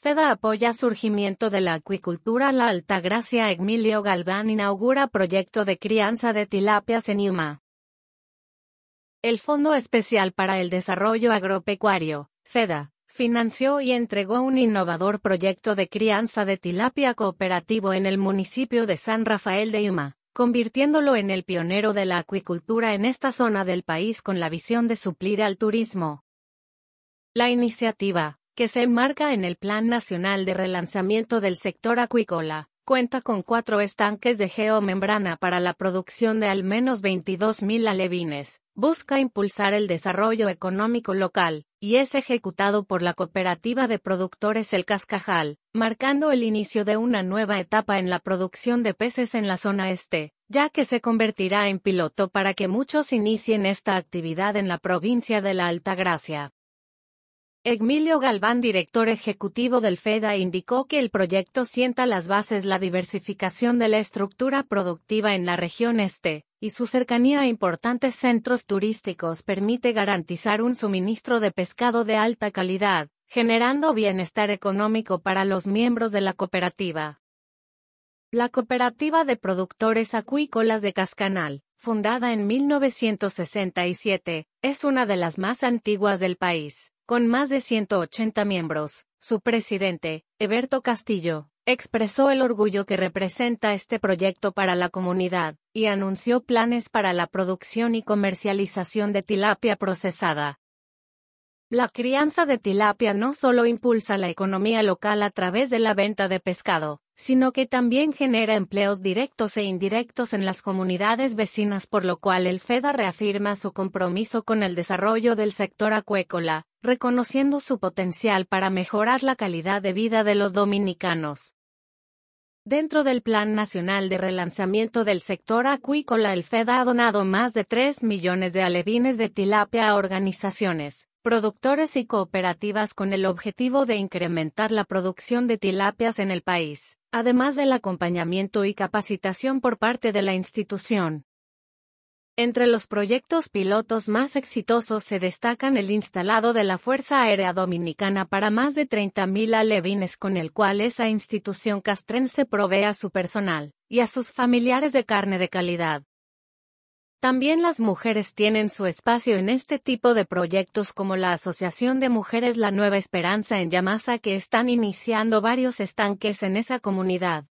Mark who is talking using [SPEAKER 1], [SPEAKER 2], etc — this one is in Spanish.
[SPEAKER 1] FEDA apoya surgimiento de la acuicultura. La Altagracia. Emilio Galván inaugura proyecto de crianza de tilapias en Yuma. El Fondo Especial para el Desarrollo Agropecuario, FEDA, financió y entregó un innovador proyecto de crianza de tilapia cooperativo en el municipio de San Rafael de Yuma, convirtiéndolo en el pionero de la acuicultura en esta zona del país con la visión de suplir al turismo. La iniciativa, que se enmarca en el Plan Nacional de Relanzamiento del Sector Acuícola, cuenta con 4 estanques de geomembrana para la producción de al menos 22.000 alevines, busca impulsar el desarrollo económico local, y es ejecutado por la Cooperativa de Productores El Cascajal, marcando el inicio de una nueva etapa en la producción de peces en la zona este, ya que se convertirá en piloto para que muchos inicien esta actividad en la provincia de la Altagracia. Emilio Galván, director ejecutivo del FEDA, indicó que el proyecto sienta las bases la diversificación de la estructura productiva en la región este, y su cercanía a importantes centros turísticos permite garantizar un suministro de pescado de alta calidad, generando bienestar económico para los miembros de la cooperativa. La Cooperativa de Productores Acuícolas de Cascanal, fundada en 1967, es una de las más antiguas del país. Con más de 180 miembros, su presidente, Eberto Castillo, expresó el orgullo que representa este proyecto para la comunidad, y anunció planes para la producción y comercialización de tilapia procesada. La crianza de tilapia no solo impulsa la economía local a través de la venta de pescado, sino que también genera empleos directos e indirectos en las comunidades vecinas, por lo cual el FEDA reafirma su compromiso con el desarrollo del sector acuícola, reconociendo su potencial para mejorar la calidad de vida de los dominicanos. Dentro del Plan Nacional de Relanzamiento del Sector Acuícola, el FEDA ha donado más de 3 millones de alevines de tilapia a organizaciones, productores y cooperativas con el objetivo de incrementar la producción de tilapias en el país, además del acompañamiento y capacitación por parte de la institución. Entre los proyectos pilotos más exitosos se destacan el instalado de la Fuerza Aérea Dominicana para más de 30.000 alevines, con el cual esa institución castrense provee a su personal y a sus familiares de carne de calidad. También las mujeres tienen su espacio en este tipo de proyectos, como la Asociación de Mujeres La Nueva Esperanza en Yamasa, que están iniciando varios estanques en esa comunidad.